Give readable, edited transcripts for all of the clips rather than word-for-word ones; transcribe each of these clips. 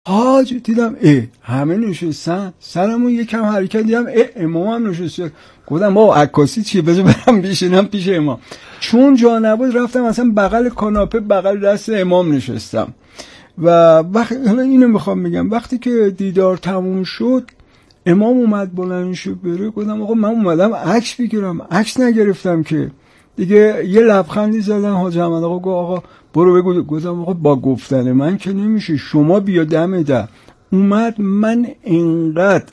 حاج دیدم همه نشستن، سرمون یکم حرکت دیدم امام هم نشسته. گفتم با عکاسی چیه، بذار برم بشینم پیش امام. چون جا نبود رفتم مثلا بغل کاناپه، بغل دست امام نشستم. و حالا اینو میخوام بگم، وقتی که دیدار تموم شد امام اومد بلند شد بره، گفتم آقا من اومدم عکس بگیرم، عکس نگرفتم که. دیگه یه لبخندی زدن حاج احمد آقا، گفت آقا برو بگو. گفتم آقا با گفتن من که نمیشه، شما بیا دم در. اومد، من اینقدر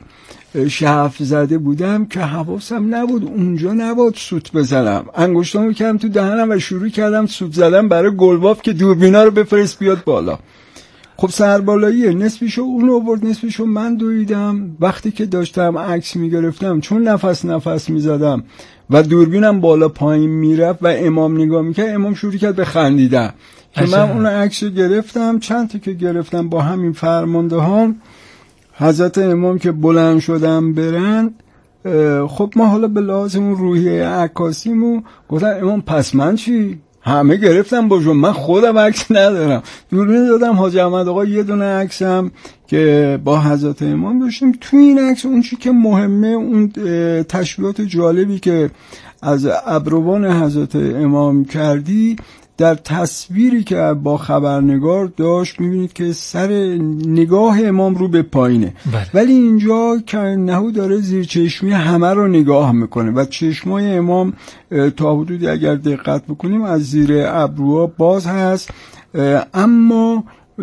شهف زده بودم که حواسم نبود اونجا نبود سوت بزنم، انگشتامو کردم تو دهنم و شروع کردم سوت زدم برای گلباف که دوربینا رو بفرست بیاد بالا. خب سربالاییه، نصفشو اون آورد، نصفشو من دویدم. وقتی که داشتم عکس میگرفتم، چون نفس میزدم و دوربینم بالا پایین میرفت و امام نگاه میکرد، امام شروع کرد به خندیدن که من اون عکسو گرفتم. چند تا که گرفتم با همین فرماندهان حضرت امام که بلند شدم برن. خب ما حالا به لحاظ اون روحیه عکاسیمو گفتم امام پس من چی؟ همه گرفتم با شما، من خودم عکس ندارم. دوربین دادم حاج احمد آقا یه دونه عکسم که با حضرت امام داشتیم. تو این عکس اون چی که مهمه، اون تشبیهات جالبی که از ابروان حضرت امام کردی در تصویری که با خبرنگار داشت، میبینید که سر نگاه امام رو به پایینه. ولی اینجا که نهو داره زیر چشمی همه رو نگاه میکنه و چشمای امام تا حدودی اگر دقت بکنیم از زیر ابروها باز هست، اما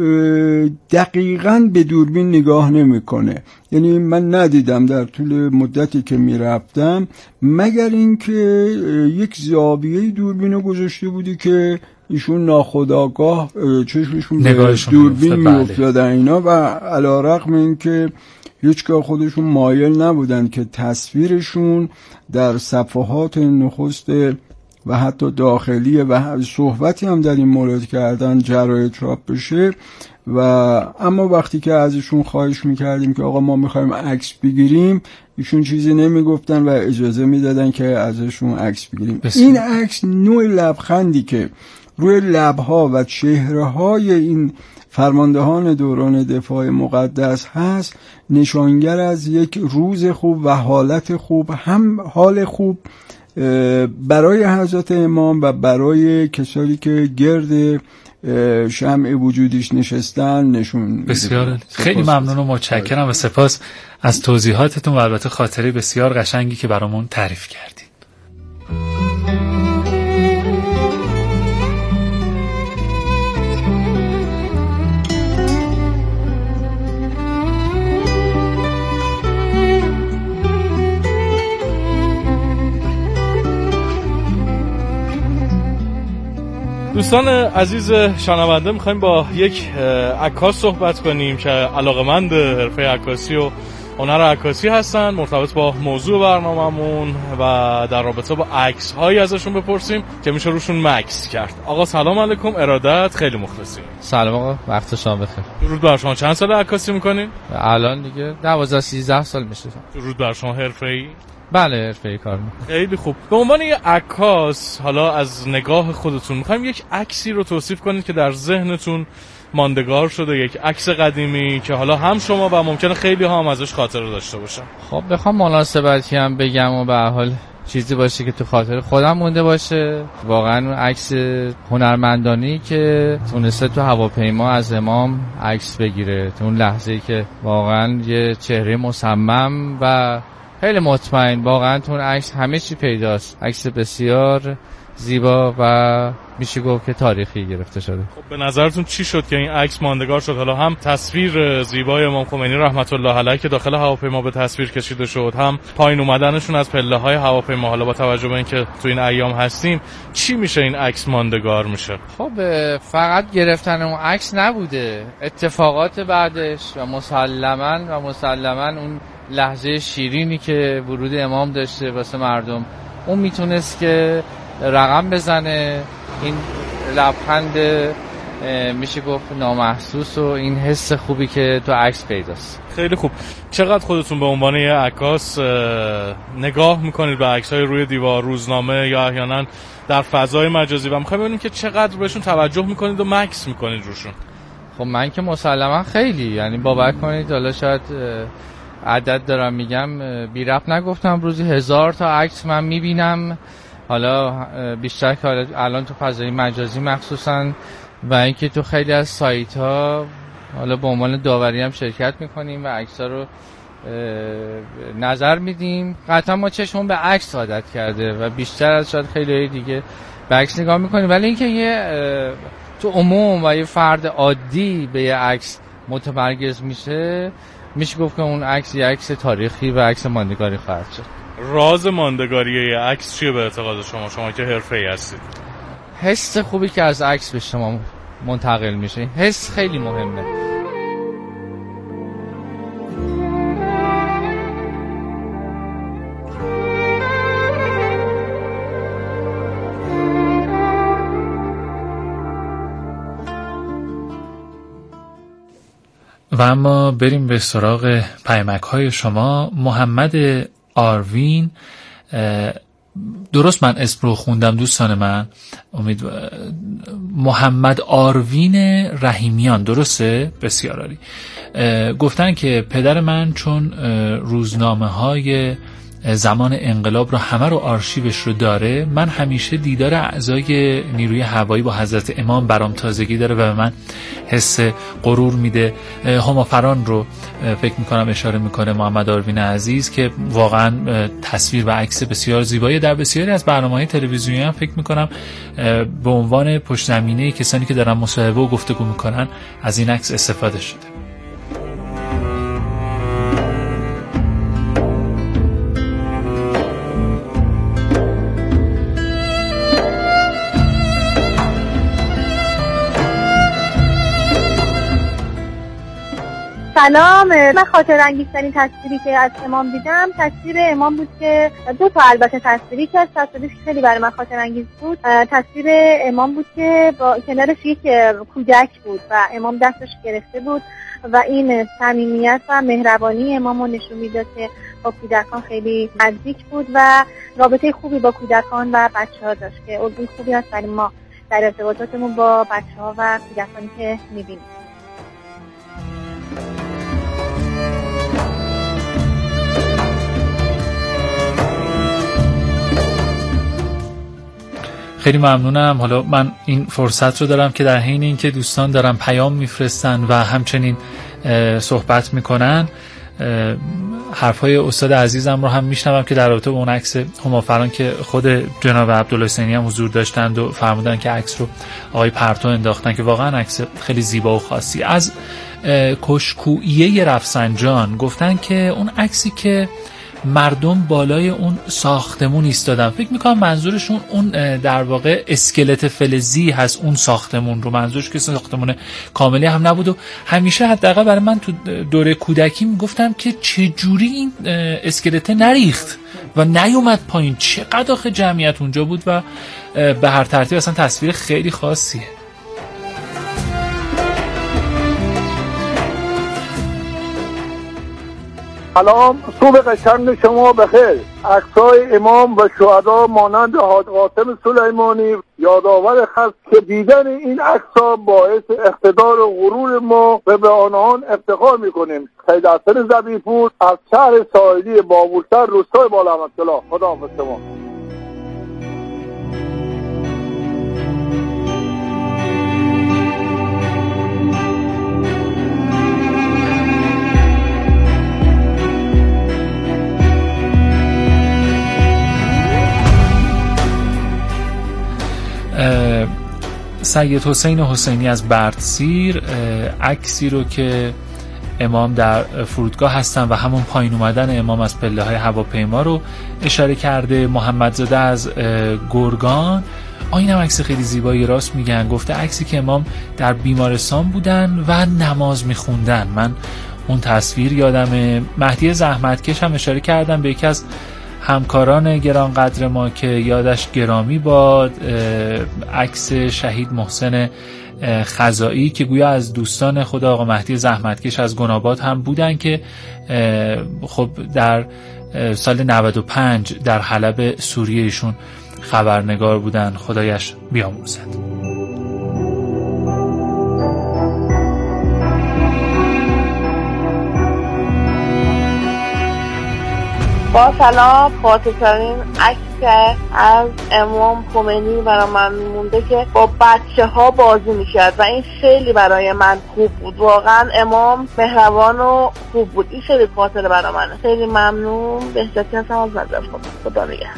دقیقاً به دوربین نگاه نمیکنه. یعنی من ندیدم در طول مدتی که میرفتم مگر اینکه یک زاویه دوربینو گذاشته بودی که ایشون ناخودآگاه چشمشون به دوربین میافتادن اینا، و علی رغم اینکه هیچگاه خودشون مایل نبودن که تصویرشون در صفحات نخست و حتی داخلی و صحبتی هم در این مورد کردن جراید چاپ بشه. و اما وقتی که ازشون خواهش میکردیم که آقا ما میخوایم عکس بگیریم، ایشون چیزی نمیگفتن و اجازه میدادن که ازشون عکس بگیریم. این عکس نوع لبخندی که روی لبها و چهره‌های این فرماندهان دوران دفاع مقدس هست نشانگر از یک روز خوب و حالت خوب، هم حال خوب برای حضرت امام و برای کسانی که گرد شمع وجودیش نشستن نشون. بسیار خیلی ممنون و متشکرم و سپاس از توضیحاتتون و البته خاطره بسیار قشنگی که برامون تعریف کردید. دوستان عزیز شنونده، میخوایم با یک عکاس صحبت کنیم که علاقه‌مند حرفه عکاسی و هنر عکاسی هستن، مرتبط با موضوع برنامه‌مون و در رابطه با عکس‌هایی ازشون بپرسیم که میشه روشون مکس کرد. آقا سلام علیکم، ارادت، خیلی مخلصیم. سلام آقا، وقت شما بخیر. درود بر شما. چند سال عکاسی میکنین؟ الان دیگه 12-13 سال میشه. درود بر شما. حرفه‌ای؟ بله حرفه‌ای کار میکنم. خیلی خوب. به عنوان یک عکاس، حالا از نگاه خودتون میخوایم یک عکسی رو توصیف کنید که در ذهنتون ماندگار شده، یک عکس قدیمی که حالا هم شما و ممکنه خیلی ها هم ازش خاطره داشته باشن. خب بخوام مناسبتی هم بگم و به هر حال چیزی باشه که تو خاطر خودم مونده باشه، واقعا اون عکس هنرمندانی که تونسته تو هواپیما از امام عکس بگیره، تو اون لحظه‌ای که واقعا یه چهره مصمم و خیلی مطمئن، واقعا تو اون عکس همه چی پیداست. عکس بسیار زیبا و میشه گفت که تاریخی گرفته شده. خب به نظرتون چی شد که این عکس ماندگار شد؟ حالا هم تصویر زیبای امام خمینی رحمت الله علیه که داخل هواپیما به تصویر کشیده شد، هم پایین اومدنشون از پله‌های هواپیما. حالا با توجه به اینکه تو این ایام هستیم، چی میشه این عکس ماندگار میشه؟ خب فقط گرفتن اون عکس نبوده، اتفاقات بعدش و مسلماً اون لحظه شیرینی که ورود امام داشته واسه مردم، اون میتونست که رقم بزنه این لبخند میشه گفت نامحسوس و این حس خوبی که تو عکس پیداست. خیلی خوب. چقدر خودتون به عنوان یه عکاس نگاه میکنید به عکس‌های روی دیوار، روزنامه یا احیانا در فضای مجازی و میخوایم ببینیم که چقدر بهشون توجه میکنید و مکس میکنید روشون؟ خب من که مسلما خیلی، یعنی باور کنید حالا شاید عدد دارم میگم بی ربط نگفتم، روزی 1000 تا عکس من میبینم، حالا بیشتر که الان تو فضای مجازی مخصوصا، و اینکه تو خیلی از سایت ها حالا به عنوان داوری هم شرکت میکنیم و عکس ها رو نظر میدیم. قطعا ما چشمون به عکس عادت کرده و بیشتر از شاید خیلی دیگه به عکس نگاه میکنیم، ولی اینکه یه تو عموم و یه فرد عادی به یه عکس متمرکز میشه گفت که اون عکس یه عکس تاریخی و عکس ماندگاری خواهد شد. راز ماندگاری یه عکس چیه به اعتقاد شما که حرفه‌ای هستید؟ حس خوبی که از عکس به شما منتقل میشه، حس خیلی مهمه. و اما بریم به سراغ پیامک‌های شما. محمد آروین، درست من اسم رو خوندم دوستان من؟ محمد آروین رحیمیان، درسته؟ بسیار عالی. گفتن که پدر من چون روزنامه‌های زمان انقلاب رو همه رو آرشیوش رو داره، من همیشه دیدار اعضای نیروی هوایی با حضرت امام برام تازگی داره و به من حس غرور میده. هما رو فکر میکنم اشاره میکنه محمد آروین عزیز که واقعا تصویر و عکس بسیار زیبایی در بسیاری از برنامه‌های تلویزیونی هم فکر میکنم به عنوان پشت زمینه کسانی که دارن مصاحبه و گفتگو میکنن از این عکس استفاده شده. سلام، من خاطر انگیزترین تصویری که از امام دیدم تصویر امام بود که دو تا البته تصویری که از تصویری خیلی برای من خاطر انگیز بود. تصویر امام بود که با کنارش یک کودک بود و امام دستش گرفته بود و این صمیمیت و مهربانی امام رو نشون میداد که با کودکان خیلی نزدیک بود و رابطه خوبی با کودکان و بچه‌ها داشت که الگوی خوبی هست برای ما در ارتباطاتمون با بچه‌ها و کودکانی که می‌بینیم. خیلی ممنونم. حالا من این فرصت رو دارم که در حین اینکه دوستان دارن پیام میفرستن و همچنین صحبت میکنن، حرفای استاد عزیزم رو هم میشنوم که در رابطه با اون عکس همافران که خود جناب عبدالله حسینی هم حضور داشتند و فرمودن که عکس رو آقای پرتو انداختن که واقعا عکس خیلی زیبا و خاصی. از کشکویه رفسنجان گفتن که اون عکسی که مردم بالای اون ساختمون ایستادن، فکر میکنم منظورشون اون در واقع اسکلت فلزی هست اون ساختمون رو، منظورش که ساختمون کاملی هم نبود و همیشه حداقل برای من تو دوره کودکی میگفتم که چه جوری این اسکلت نریخت و نیومد پایین، چقدر آخه جمعیت اونجا بود و به هر ترتیب اصلا تصویر خیلی خاصیه. سلام، صبح قشنگ شما بخیر. عکسای امام و شهدا مانند حاج قاسم سلیمانی یادآور است که دیدن این عکس‌ها باعث اقتدار و غرور ما و به آنان افتخار می‌کنیم. سید حسن ظبی‌پور از شهر ساحلی بابولسر، روستای بالامرسلا. خداحافظ شما. سید حسین حسینی از بردسیر عکسی رو که امام در فرودگاه هستن و همون پایین اومدن امام از پله های هواپیما رو اشاره کرده. محمدزاده از گرگان، اینم عکس خیلی زیبایی، راست میگن، گفته عکسی که امام در بیمارستان بودن و نماز میخوندن. من اون تصویر یادمه. مهدی زحمتکش هم اشاره کردن به یکی از همکاران گرانقدر ما که یادش گرامی باد، عکس شهید محسن خزائی که گویا از دوستان خود آقا مهدی زحمتکش از گناباد هم بودن که خب در سال 95 در حلب سوریه ایشون خبرنگار بودن، خدایش بیامرزد. با سلام، خاطرترین عکس از امام خمینی برای من مونده که با بچه ها بازی میکرد و این خیلی برای من خوب بود. واقعا امام مهربان و خوب بود. این خیلی خاطره برای منه. خیلی ممنون. بهزتی هستم از نظر خدا نگهدار.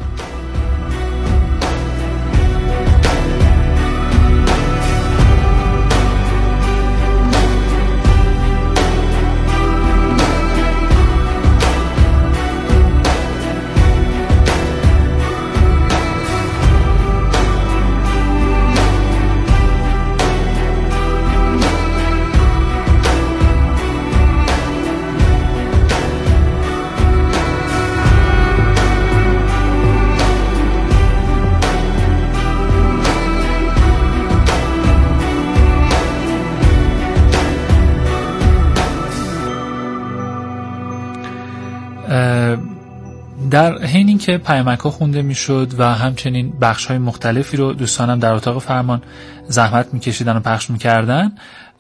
در حین این که پیامک‌ها خونده میشد و همچنین بخش‌های مختلفی رو دوستانم در اتاق فرمان زحمت میکشیدن و پخش میکردن،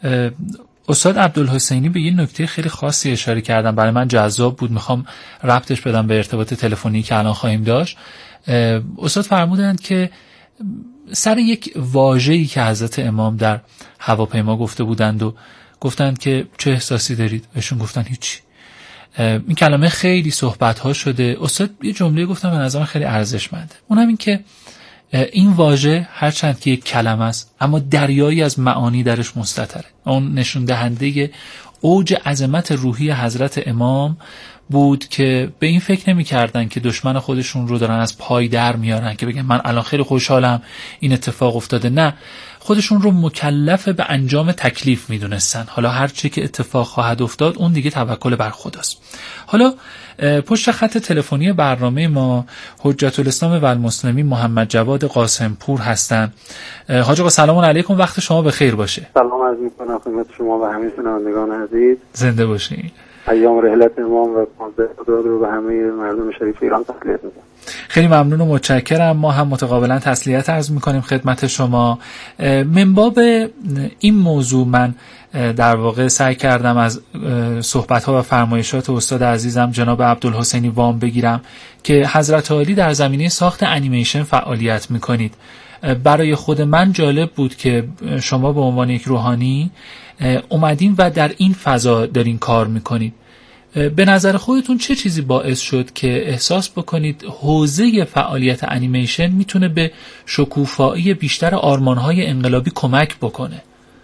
استاد عبدالحسینی به یه نکته خیلی خاصی اشاره کردن، برای من جذاب بود، میخوام ربطش بدم به ارتباط تلفنی که الان خواهیم داشت. استاد فرمودند که سر یک واژه‌ای که حضرت امام در هواپیما گفته بودند و گفتند که چه احساسی دارید؟ بهشون گفتن هیچی. این کلمه خیلی صحبت‌ها شده. استاد یه جمله گفتم به نظرم خیلی ارزشمنده. اونم این که این واژه هرچند که یک کلمه است اما دریایی از معانی درش مستتره. اون نشون دهنده اوج عظمت روحی حضرت امام بود که به این فکر نمی کردن که دشمن خودشون رو دارن از پای در میارن که بگن من الان خیلی خوشحالم این اتفاق افتاده. نه، خودشون رو مکلف به انجام تکلیف میدونستن. حالا هر چی که اتفاق خواهد افتاد اون دیگه توکل بر خداست. حالا پشت خط تلفنی برنامه ما حجت الاسلام و المسلمین محمد جواد قاسمپور هستن. حاج آقا سلام علیکم، وقت شما بخیر باشه. سلام عرض می‌کنم خدمت شما و همه شنوندگان عزیز. زنده باشین. ایام رحلت امام و خدا رو به همه مردم شریف ایران تسلیت میگم. خیلی ممنون و متشکرم. ما هم متقابلا تسلیت عرض میکنیم خدمت شما. من باب این موضوع من در واقع سعی کردم از صحبت‌ها و فرمایشات استاد عزیزم جناب عبدالحسینی وام بگیرم که حضرت عالی در زمینه ساخت انیمیشن فعالیت میکنید. برای خود من جالب بود که شما به عنوان یک روحانی اومدین و در این فضا دارین کار میکنید. به نظر خودتون چه چیزی باعث شد که احساس بکنید حوزه فعالیت انیمیشن میتونه به شکوفایی بیشتر آرمانهای انقلابی کمک بکنه؟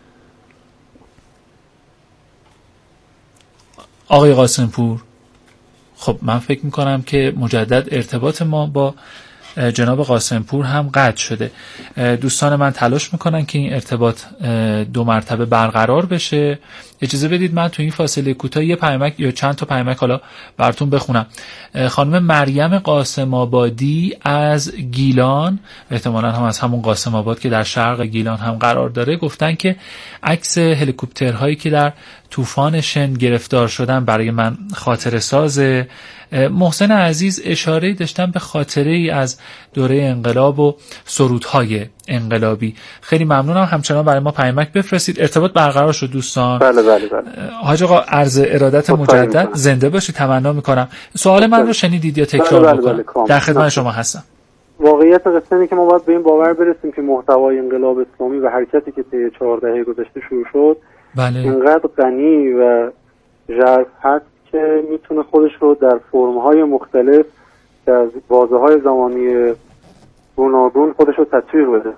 آقای قاسمپور، خب من فکر میکنم که مجدد ارتباط ما با جناب قاسمپور هم قطع شده. دوستان من تلاش میکنن که این ارتباط 2 مرتبه برقرار بشه. اجازه بدید من تو این فاصله کوتاه یه پیامک یا چند تا پیامک حالا براتون بخونم. خانم مریم قاسم آبادی از گیلان، احتمالاً هم از همون قاسم آباد که در شرق گیلان هم قرار داره، گفتن که عکس هلیکوپترهایی که در طوفان شن گرفتار شدن برای من خاطره سازه. محسن عزیز اشاره داشتن به خاطره ای از دوره انقلاب و سرودهای انقلابی. خیلی ممنونم، همچنان برای ما پیامک بفرستید. ارتباط برقرار شد دوستان. بله. حاج آقا عرض ارادت مجدد، زنده باشید تمنا میکنم. سوال من رو شنیدید یا تکرار بکنم؟ در خدمت شما هستم. واقعیت قصه اینه که ما باید به این باور برسیم که محتوای انقلاب اسلامی و حرکتی که طی 4 دهه گذشته شروع شد اینقدر غنی و ژرف هست که میتونه خودش رو در فرم‌های مختلف که از بازه‌های زمانی گوناگون خودش رو تطبیق بده.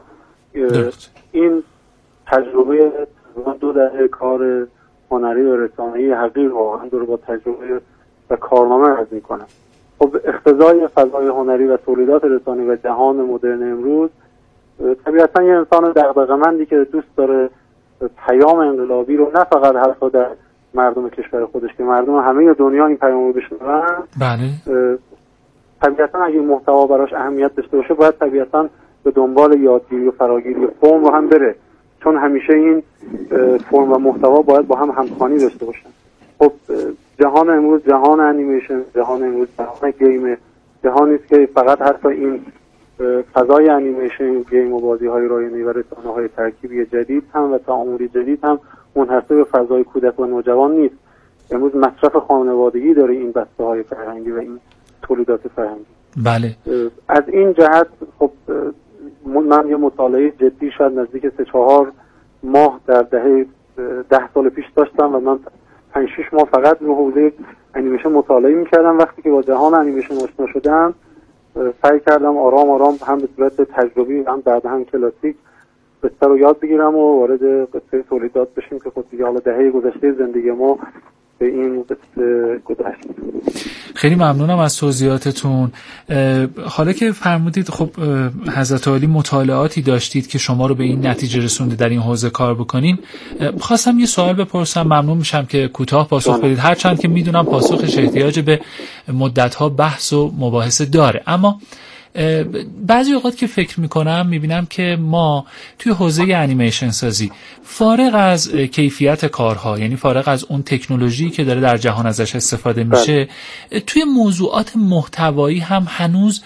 این تجربه 2 دهه کار هنری و رسانه‌ای حقیر واقعا داره با تجربه و کارنامه عرض می‌کنه. خب اقتضای فضای هنری و تولیدات رسانه‌ای و جهان مدرن امروز طبیعتاً یه انسان دغدغه‌مندی که دوست داره پیام انقلابی رو نه فقط حتی در مردم کشور خودش که مردم همه دنیا این پیام رو بشنون، بله، طبیعتاً اگه محتوا براش اهمیت داشته باشه باید طبیعتاً به دنبال یادگیری و فراگیری فرم رو هم بره، چون همیشه این فرم و محتوا باید با هم همخوانی داشته باشن. خب جهان امروز جهان انیمیشن، جهان امروز جهان گیم، جهانی است که فقط حتی این فضای انیمیشن، گیم و بازی‌های رایانه‌ای و رسانه‌های ترکیبی جدید هم و تعاملی جدید هم منحصر به فضای کودک و نوجوان نیست. امروز مصرف خانوادگی داره این بسته‌های فرهنگی و این تولیدات فرهنگی. بله. از این جهت خب من یه مطالعه جدی شاید نزدیک 3-4 ماه در دهه 10 سال پیش داشتم و من 5-6 ماه فقط رو حوزه انیمیشن مطالعه می‌کردم. وقتی که با جهان انیمیشن آشنا شدم سعی کردم آرام آرام هم به صورت تجربی هم بعد هم کلاسیک قصه رو یاد بگیرم و وارد قصه تولیدات بشیم که خب دیگه حالا دهه گذشته زندگی ما به این قصه گذشت. خیلی ممنونم از توضیحاتتون. حالا که فرمودید خب حضرت عالی مطالعاتی داشتید که شما رو به این نتیجه رسونده در این حوزه کار بکنین، خواستم یه سوال بپرسم، ممنون میشم که کوتاه پاسخ بدید، هرچند که میدونم پاسخش احتیاج به مدت‌ها بحث و مباحثه داره، اما بعضی اوقات که فکر میکنم میبینم که ما توی حوزه انیمیشن سازی فارغ از کیفیت کارها، یعنی فارغ از اون تکنولوژی که داره در جهان ازش استفاده میشه، توی موضوعات محتوایی هم هنوز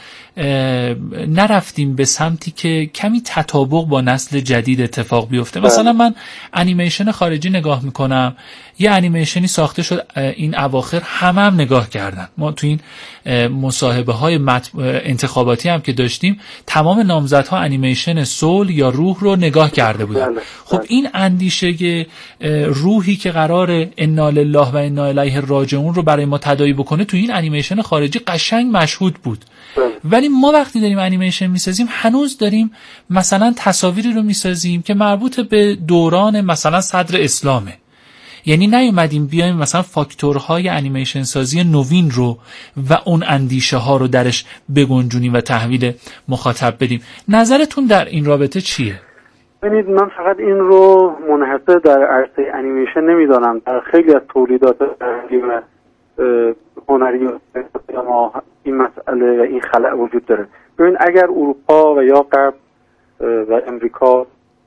نرفتیم به سمتی که کمی تطابق با نسل جدید اتفاق بیفته. مثلا من انیمیشن خارجی نگاه میکنم، یه انیمیشنی ساخته شد این اواخر هم نگاه کردن. ما تو این مصاحبه های انتخاباتی هم که داشتیم تمام نامزدها انیمیشن سول یا روح رو نگاه کرده بودن. خب این اندیشه روحی که قرار انا لله و انا الیه راجعون رو برای ما تداعی بکنه تو این انیمیشن خارجی قشنگ مشهود بود. ولی ما وقتی داریم انیمیشن میسازیم هنوز داریم مثلا تصاویری رو میسازیم که مربوط به دوران مثلا صدر اسلامه، یعنی نیومدیم بیایم مثلا فاکتورهای انیمیشن سازی نوین رو و اون اندیشه ها رو درش بگنجونیم و تحویل مخاطب بدیم. نظرتون در این رابطه چیه؟ ببینید من فقط این رو منحصر در عرصه انیمیشن نمیدانم، در خیلی از تولیدات فرهنگی و هنری ما این مسئله و این خلأ وجود داره. ببین اگر اروپا و یا غرب و امریکا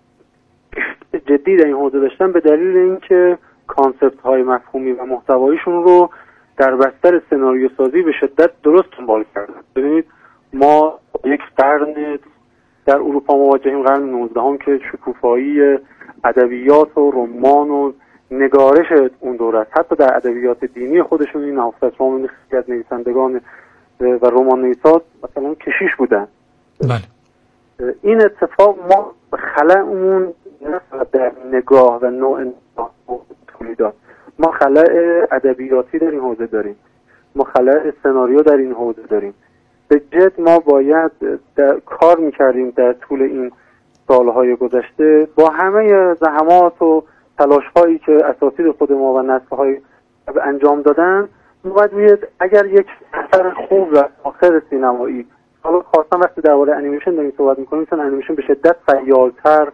جدی در این حوزه داشتن به دلیل اینکه کانسپت های مفهومی و محتواییشون رو در بستر سناریو سازی به شدت درست دنبال کردن. ببینید ما یک قرن در اروپا مواجهیم، قرن 19 هم که شکوفایی ادبیات و رمان و نگارش اون دوره است. حتی در ادبیات دینی خودشون این حافظ رحمانی خیلی از نویسندگان و رمان نویسات مثلا کشیش بودن. بله. این اتفاق ما خلأمون نه در نگاه و نوع تولیدات، ما خلأ ادبیاتی در این حوزه داریم، ما خلأ سناریو در این حوزه داریم. به جد ما باید کار میکردیم در طول این سالهای گذشته با همه زحمات و تلاش‌هایی که اساتید خود ما و نسل‌های انجام دادن. باید اگر یک اثر خوب و آخر سینمایی، حالا خاصا وقتی درباره انیمیشن داریم صحبت می‌کنیم چون انیمیشن به شدت خیال‌تر،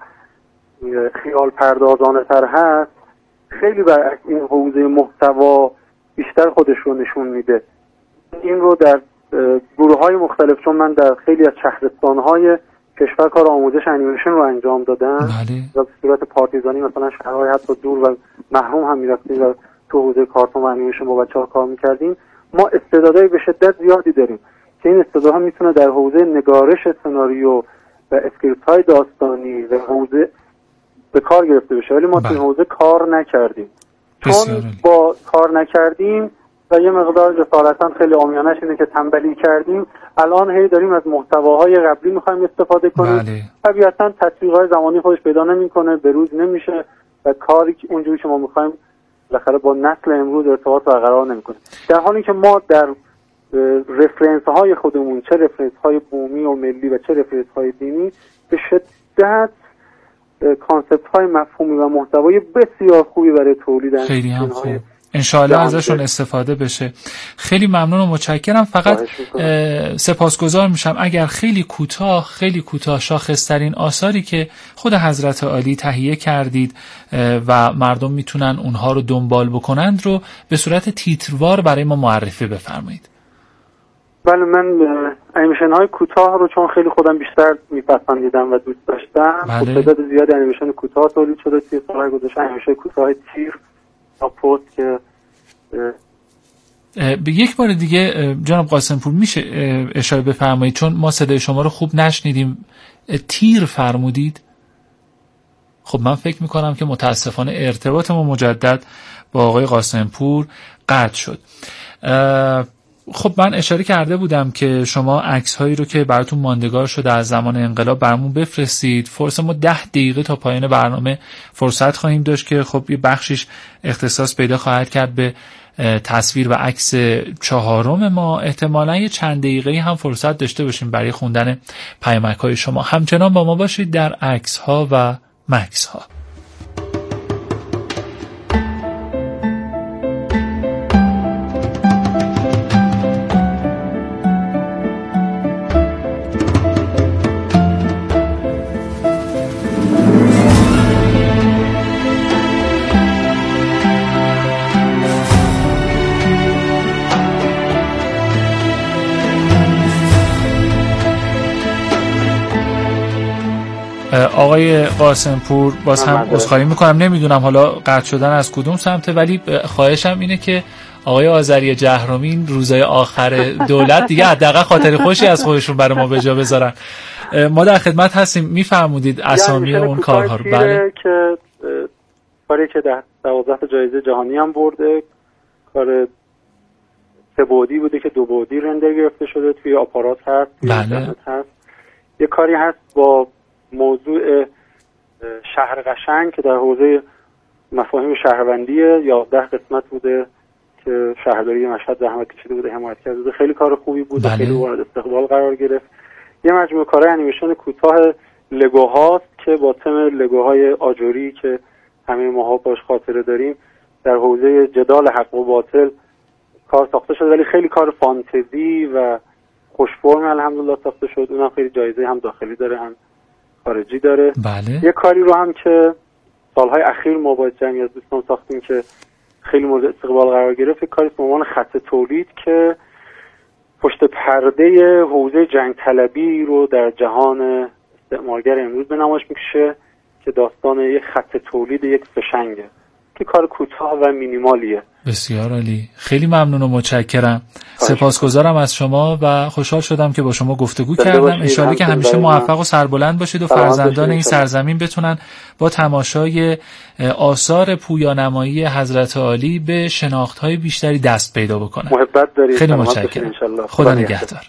خیال پردازانه‌تر هست، خیلی برعکس این حوزه محتوا بیشتر خودش رو نشون میده. این رو در گروه‌های مختلف، چون من در خیلی از شهرستان‌های کشور کار آموزش انیمیشن رو انجام دادم و به صورت پارتیزانی مثلا شهرهای حتی دور و محروم هم می‌رفتیم و تو حوزه کارتون و انیمیشن با بچه‌ها کار می‌کردیم. ما استعدادهای به شدت زیادی داریم که این استعدادها میتونه در حوزه نگارش سناریو و اسکریپت‌های داستانی و حوزه به کار گرفته بشه، ولی ما تو این حوزه کار نکردیم. چون با کار نکردیم و یه مقدار جسارتاً خیلی عامیانه‌اش اینه که تنبلی کردیم، الان هی داریم از محتواهای قبلی می‌خوایم استفاده کنیم. طبیعتاً تطبیق‌های زمانی خودش پیدا نمی‌کنه، به روز نمیشه و کاری که اونجوری که ما می‌خوایم بالاخره با نسل امروز ارتباط برقرار نمی‌کنه. در حالی که ما در رفرنس‌های خودمون، چه رفرنس‌های بومی و ملی و چه رفرنس‌های دینی، به شدت کانسپت‌های مفهومی و محتوای بسیار خوبی برای تولید خیلی هم خوب انشاءالله ازشون استفاده بشه. خیلی ممنون و متشکرم. فقط سپاسگزار میشم اگر خیلی کوتاه شاخص‌ترین آثاری که خود حضرت عالی تهیه کردید و مردم میتونن اونها رو دنبال بکنند رو به صورت تیتروار برای ما معرفی بفرمایید. بله، من انیمیشن های کوتاه رو چون خیلی خودم بیشتر میپسندیدم و دوست داشتم، تعداد زیاد انیمیشن کوتاه تولید شده توی سالهای گذشته. انیمیشن کوتاه تیر تا پست که به یک بار دیگه جناب قاسمپور میشه اشاره بفرمایید، چون ما صدای شما رو خوب نشنیدیم. تیر فرمودید؟ خب من فکر میکنم که متاسفانه ارتباط ما مجدد با آقای قاسمپور قطع شد. خب من اشاره کرده بودم که شما عکس هایی رو که براتون ماندگار شده از زمان انقلاب برامون بفرستید. فرصت ما 10 دقیقه تا پایان برنامه فرصت خواهیم داشت که خب یه بخشیش اختصاص پیدا خواهد کرد به تصویر و عکس 4 ما. احتمالاً یه چند دقیقه‌ای هم فرصت داشته باشیم برای خوندن پیامک‌های شما. همچنان با ما باشید در عکس ها و مکس ها. آقای قاسمپور باز هم عذرخواهی میکنم، نمیدونم حالا قطع شدن از کدوم سمته، ولی خواهشم اینه که آقای آذری جهرمی روزای آخر دولت دیگه حداقل خاطر خوشی از خودشون برای ما به جا بذارن. ما در خدمت هستیم، میفرمودید اسامی اون کارها رو. بله که کاری که 12 جایزه جهانی هم برده، کار 3 بعدی بوده که 2 بعدی رندر گرفته شده توی آپارات هست. بله. یه کاری هست با موضوع شهر قشنگ که در حوزه مفاهیم شهروندیه، 11 قسمت بوده که شهرداری مشهد زحمت کشیده بوده، حمایت کرده بوده. خیلی کار خوبی بوده. خیلی مورد استقبال قرار گرفت. یه مجموعه کارهای انیمیشن کوتاه لگو هاست که با تم لگوهای آجوری که همه ماها باش خاطره داریم در حوزه جدال حق و باطل کار ساخته شده، ولی خیلی کار فانتزی و خوش فرم الحمدلله ساخته شد. اونم خیلی جایزه هم داخلی داره هم خارجی داره. بله. یه کاری رو هم که سالهای اخیر ما با جمعی از دوستان ساختیم که خیلی مورد استقبال قرار گرفت، یک کاری به عنوان خط تولید که پشت پرده حوزه جنگ طلبی رو در جهان استعمارگر امروز به نمایش میکشه که داستان یک خط تولید یک فشنگه که کار کوتاه و مینیمالیه. بسیار عالی، خیلی ممنون و متشکرم. سپاسگزارم از شما و خوشحال شدم که با شما گفتگو کردم. انشالله که همیشه موفق و سربلند باشید و فرزندان این سرزمین بتونن با تماشای آثار پویانمایی حضرت عالی به شناخت‌های بیشتری دست پیدا بکنن. محبت دارید. خیلی متشکرم. خدا نگهدار.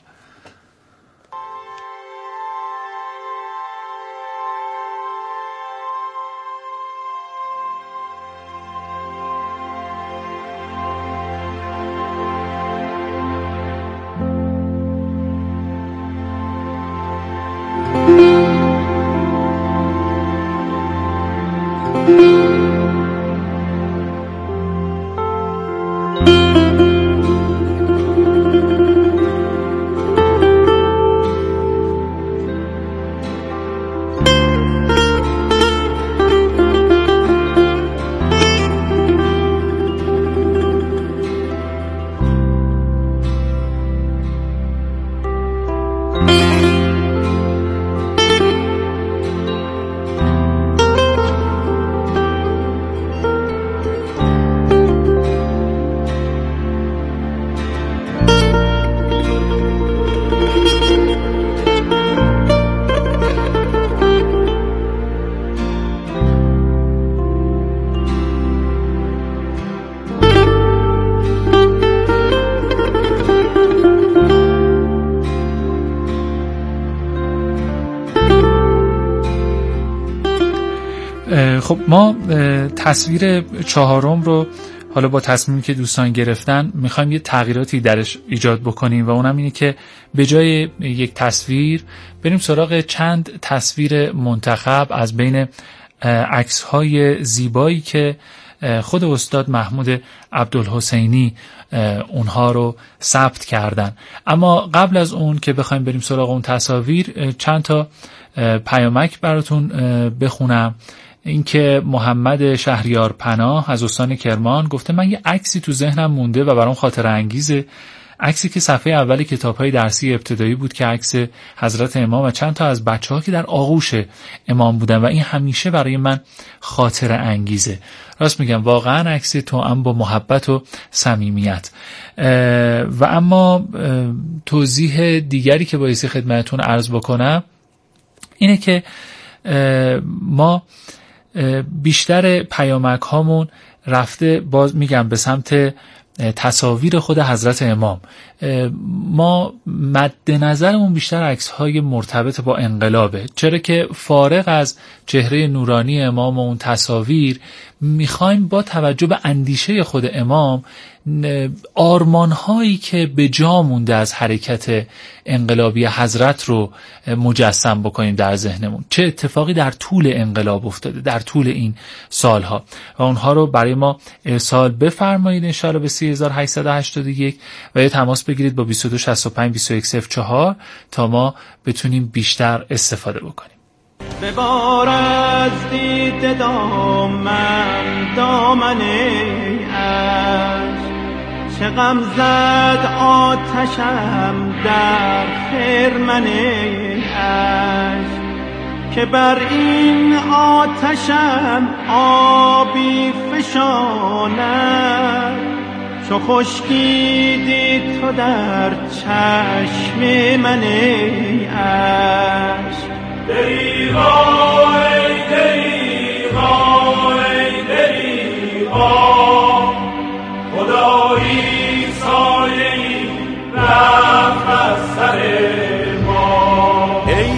خب ما تصویر 4 رو حالا با تصمیمی که دوستان گرفتن میخوایم یه تغییراتی درش ایجاد بکنیم و اونم اینه که به جای یک تصویر بریم سراغ چند تصویر منتخب از بین عکس‌های زیبایی که خود استاد محمود عبدالحسینی اونها رو ثبت کردن. اما قبل از اون که بخوایم بریم سراغ اون تصاویر چند تا پیامک براتون بخونم. اینکه محمد شهریار پناه از استان کرمان گفته من یه عکسی تو ذهنم مونده و برام خاطره انگیزه، عکسی که صفحه اول کتاب‌های درسی ابتدایی بود که عکس حضرت امام و چند تا از بچه‌ها که در آغوش امام بودن و این همیشه برای من خاطره انگیزه. راست میگم، واقعا عکس توأم با محبت و صمیمیت. و اما توضیح دیگری که بایستی خدمتتون عرض بکنم اینه که ما بیشتر پیامک هامون رفته باز میگم به سمت تصاویر خود حضرت امام. ما مد نظرمون بیشتر عکس‌های مرتبط با انقلابه، چرا که فارغ از چهره نورانی امام و اون تصاویر میخوایم با توجه به اندیشه خود امام آرمان‌هایی که به جا مونده از حرکت انقلابی حضرت رو مجسم بکنیم در ذهنمون، چه اتفاقی در طول انقلاب افتاده در طول این سالها، و اونها رو برای ما ارسال بفرمایید انشاءالله به 3881 و یا تماس بگیرید با 2265 2104 تا ما بتونیم بیشتر استفاده بکنیم. به بار از دید دامن عشق، چه غم زد آتشم در خرمن عشق، که بر این آتشم آبی فشاند، چو خشکیدی تو در چشم من عشق. دریغا ای دریغا ای دریغا، خدایی سایه‌ای رفت از سر ما. ای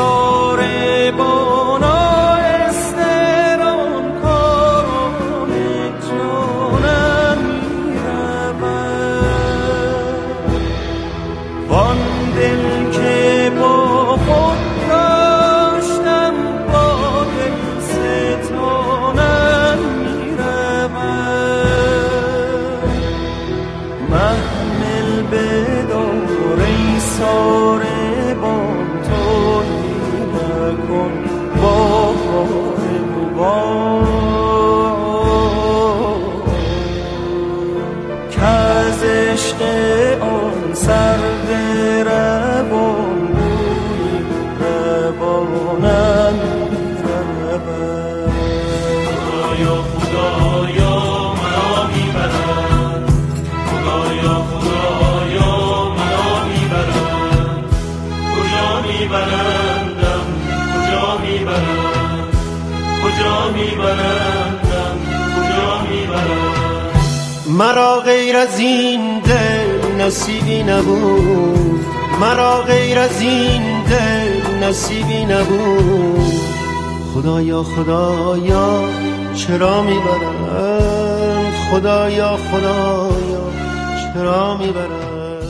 ساربانا استران کاران جانم می‌رود، وان دل که با خود مرا غیر از این دل نصیبی نبود، مرا غیر از این دل نصیبی نبود. خدایا خدایا چرا میبرند، خدایا خدایا چرا میبرند.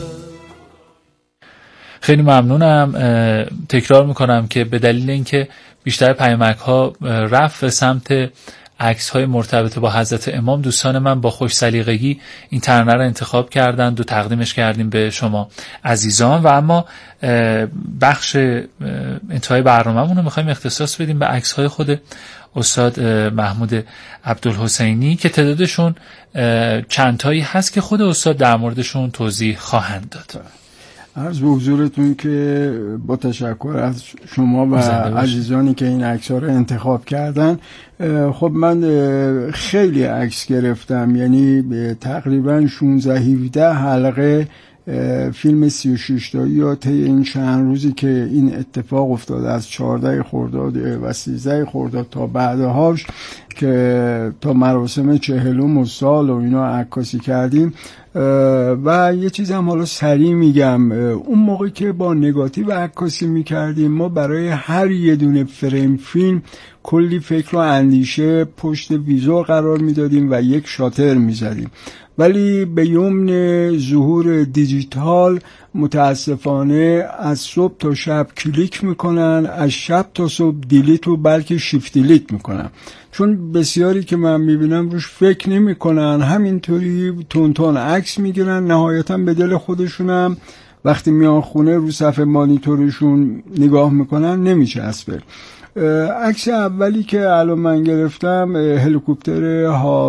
خیلی ممنونم. تکرار میکنم که به دلیل اینکه بیشتر پیامک ها رفت به سمت عکس های مرتبط با حضرت امام، دوستان من با خوش سلیقگی این ترانه رو انتخاب کردند و تقدیمش کردیم به شما عزیزان. و اما بخش انتهای برنامه‌مون رو می‌خوایم اختصاص بدیم به عکس های خود استاد محمود عبدالحسینی که تعدادشون چند تایی هست که خود استاد در موردشون توضیح خواهند داد. عرض به حضورتون که با تشکر از شما و عزیزانی که این عکس‌ها رو انتخاب کردن. خب من خیلی عکس گرفتم، یعنی تقریبا 16-17 حلقه فیلم 36 تایی یا طی این چند روزی که این اتفاق افتاد از 14 خرداد و 13 خرداد تا بعدهاش که تا مراسم 40 سال و اینا عکاسی کردیم. و یه چیز هم حالا سریع میگم، اون موقع که با نگاتیو عکاسی میکردیم ما برای هر یه دونه فریم فیلم کلی فکر و اندیشه پشت ویزور قرار میدادیم و یک شاتر میزدیم، ولی به یمن ظهور دیجیتال متاسفانه از صبح تا شب کلیک میکنن، از شب تا صبح دیلیت و بلکه شیفت دیلیت میکنن، چون بسیاری که من میبینم روش فکر نمیکنن، همینطوری تون عکس میگیرن، نهایتا به دل خودشونم وقتی میان خونه رو صفحه مانیتورشون نگاه میکنن نمیچسبه. عکس اولی که الان من گرفتم هلیکوپتر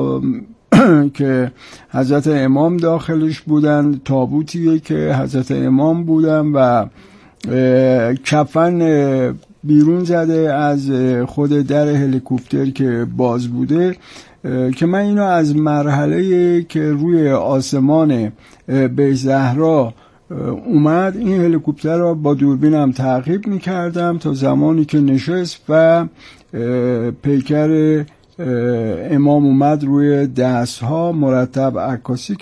که حضرت امام داخلش بودن، تابوتیه که حضرت امام بودن و کفن بیرون زده از خود در هلیکوپتر که باز بوده، که من اینو از مرحله که روی آسمان بیت زهرا اومد این هلیکوپتر را با دوربینم تعقیب میکردم تا زمانی که نشست و پیکر امام اومد روی دستها مرتب عکاسی